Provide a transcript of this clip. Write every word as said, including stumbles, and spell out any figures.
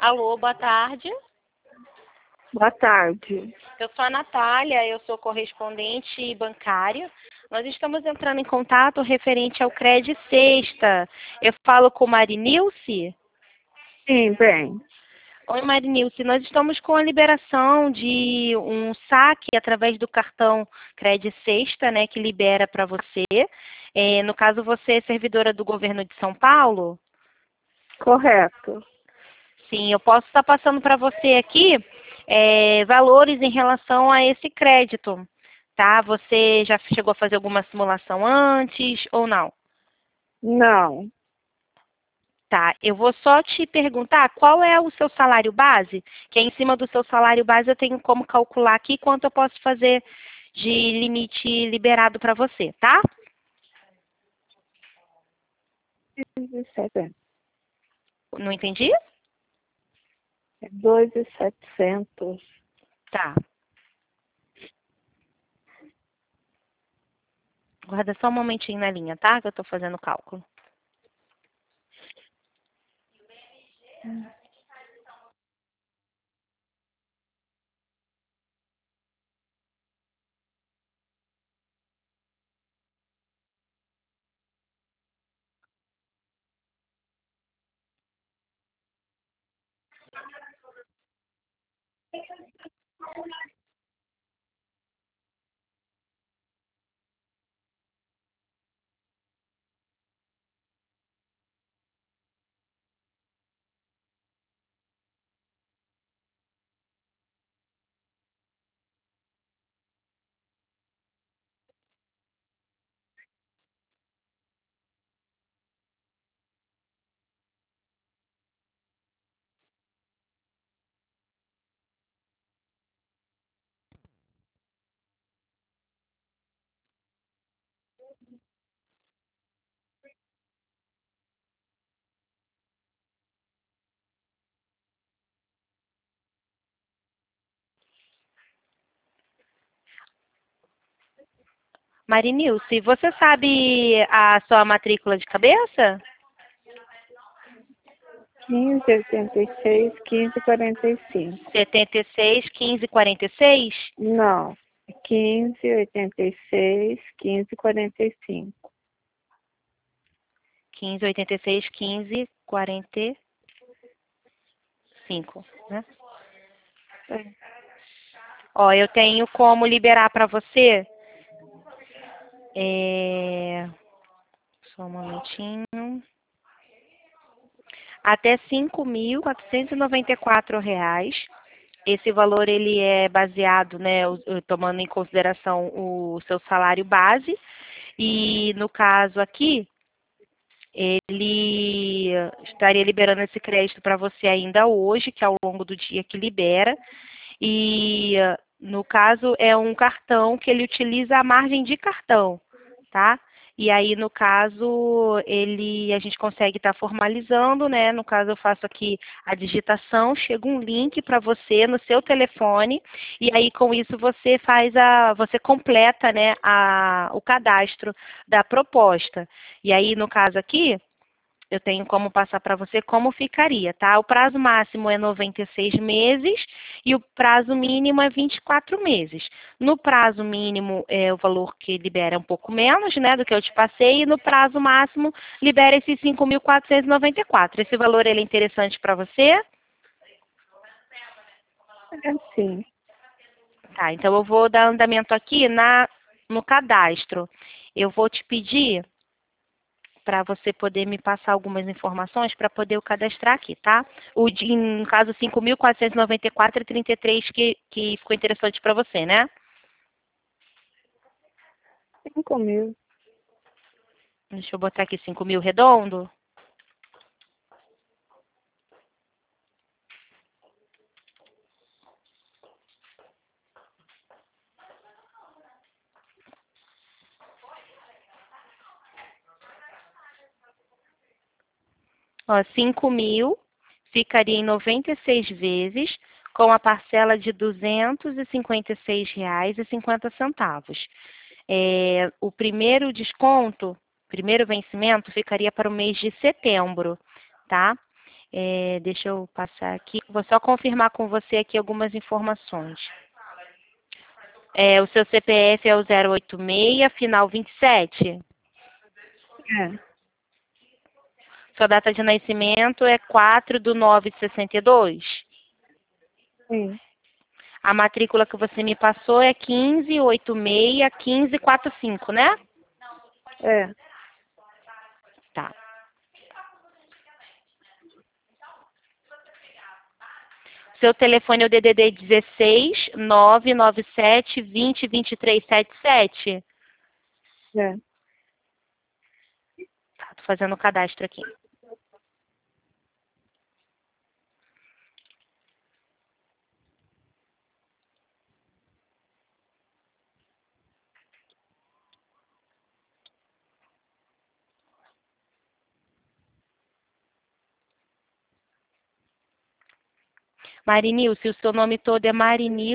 Alô, boa tarde. Boa tarde. Eu sou a Natália, eu sou correspondente bancária. Nós estamos entrando em contato referente ao Cred Sexta. Eu falo com Marinilce? Sim, bem. Oi, Marinilce. Nós estamos com a liberação de um saque através do cartão Cred Sexta, né, que libera para você. É, no caso, você é servidora do governo de São Paulo? Correto. Sim, eu posso estar passando para você aqui é, valores em relação a esse crédito, tá? Você já chegou a fazer alguma simulação antes ou não? Não. Tá, eu vou só te perguntar qual é o seu salário base, que em cima do seu salário base eu tenho como calcular aqui quanto eu posso fazer de limite liberado para você, tá? dezessete. Não entendi? É dois mil e setecentos. Tá. Guarda só um momentinho na linha, tá? Que eu tô fazendo o cálculo. Marinilce, você sabe a sua matrícula de cabeça? quinze, oitenta e seis, quinze, quarenta e cinco. setenta e seis, quinze, quarenta e seis? Não. quinze, oitenta e seis, quinze, quarenta e cinco. quinze, oitenta e seis, quinze, quarenta e cinco, né? É. Ó, eu tenho como liberar para você. É... Só um momentinho. Até cinco mil quatrocentos e noventa e quatro reais. Esse valor ele é baseado, né, o- o- tomando em consideração o seu salário base. E no caso aqui, ele estaria liberando esse crédito para você ainda hoje, que é ao longo do dia que libera. E no caso é um cartão que ele utiliza a margem de cartão, tá? E aí, no caso, ele a gente consegue estar formalizando, né? No caso, eu faço aqui a digitação, chega um link para você no seu telefone, e aí com isso você faz a, você completa, né, a, o cadastro da proposta. E aí, no caso aqui, eu tenho como passar para você como ficaria, tá? O prazo máximo é noventa e seis meses e o prazo mínimo é vinte e quatro meses. No prazo mínimo, é, o valor que libera é um pouco menos, né, do que eu te passei, e no prazo máximo libera esses cinco mil quatrocentos e noventa e quatro. Esse valor ele é interessante para você? É sim. Tá, então eu vou dar andamento aqui na, no cadastro. Eu vou te pedir para você poder me passar algumas informações para poder eu cadastrar aqui, tá? O de, no caso, cinco mil quatrocentos e noventa e quatro e trinta e três que, que ficou interessante para você, né? cinco mil. Deixa eu botar aqui cinco mil redondo. Ó, cinco mil ficaria em noventa e seis vezes, com a parcela de duzentos e cinquenta e seis reais e cinquenta centavos. É, o primeiro desconto, primeiro vencimento, ficaria para o mês de setembro, tá? É, deixa eu passar aqui. Vou só confirmar com você aqui algumas informações. É, o seu C P F é o zero oito seis, final vinte e sete. É. Sua data de nascimento é quatro de nove de sessenta e dois. Sim. A matrícula que você me passou é quinze oitenta e seis, quinze quarenta e cinco, né? É. Tá. Seu telefone é o D D D dezesseis, nove nove sete, vinte, vinte e três, setenta e sete. É. Tá, tô fazendo o cadastro aqui. Marinilce, o seu nome todo é Marinilce